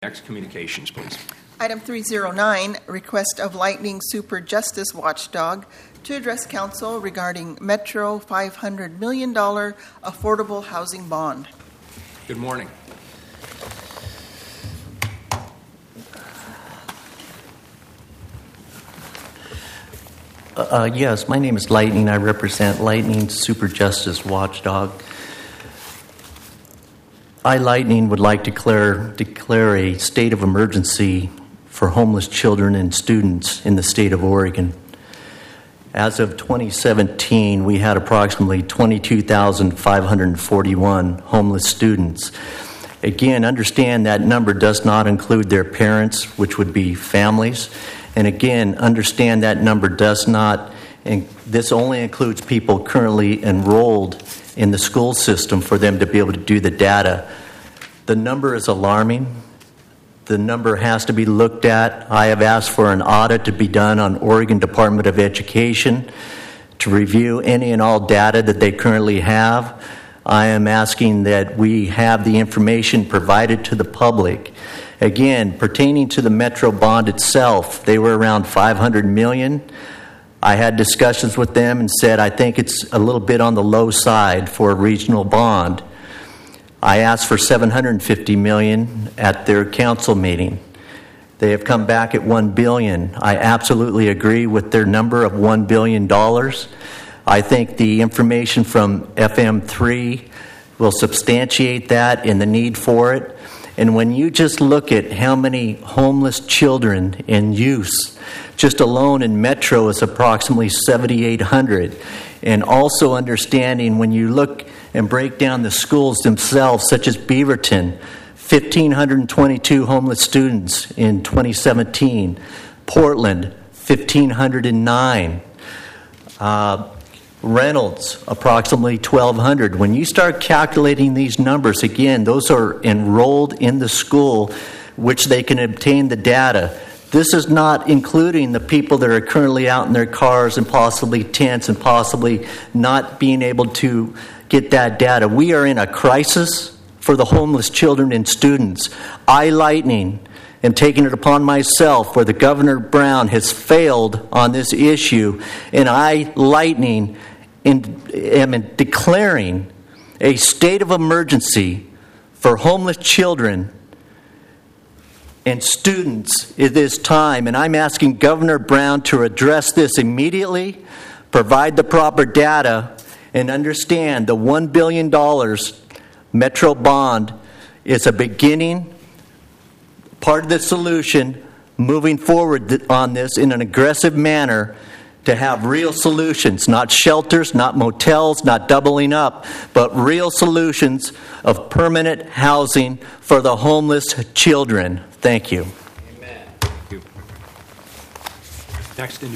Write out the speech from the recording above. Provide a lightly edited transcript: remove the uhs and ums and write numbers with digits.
Next, communications, please. Item 309, request of Lightning Super Justice Watchdog to address council regarding Metro $500 million affordable housing bond. Good morning. Yes, my name is Lightning. I represent Lightning Super Justice Watchdog. I, Lightning, would like to declare a state of emergency for homeless children and students in the state of Oregon. As of 2017, we had approximately 22,541 homeless students. Again, understand that number does not include their parents, which would be families. And again, understand that number does not, and this only includes people currently enrolled in the school system for them to be able to do the data. The number is alarming. The number has to be looked at. I have asked for an audit to be done on Oregon Department of Education to review any and all data that they currently have. I am asking that we have the information provided to the public. Again, pertaining to the Metro bond itself, they were around $500 million. I had discussions with them and said I think it's a little bit on the low side for a regional bond. I asked for $750 million at their council meeting. They have come back at $1 billion. I absolutely agree with their number of $1 billion. I think the information from FM3 will substantiate that and the need for it. And when you just look at how many homeless children and youths, just alone in Metro is approximately 7,800. And also understanding when you look and break down the schools themselves, such as Beaverton, 1,522 homeless students in 2017. Portland, 1,509. Reynolds, approximately 1,200. When you start calculating these numbers, again, those are enrolled in the school, which they can obtain the data. This is not including the people that are currently out in their cars and possibly tents and possibly not being able to get that data. We are in a crisis for the homeless children and students. I, Lightning, am taking it upon myself where the Governor Brown has failed on this issue, and I, Lightning, am declaring a state of emergency for homeless children and students at this time. And I'm asking Governor Brown to address this immediately, provide the proper data, and understand the $1 billion Metro bond is a beginning, part of the solution, moving forward on this in an aggressive manner to have real solutions, not shelters, not motels, not doubling up, but real solutions of permanent housing for the homeless children. Thank you. Amen. Thank you. Next.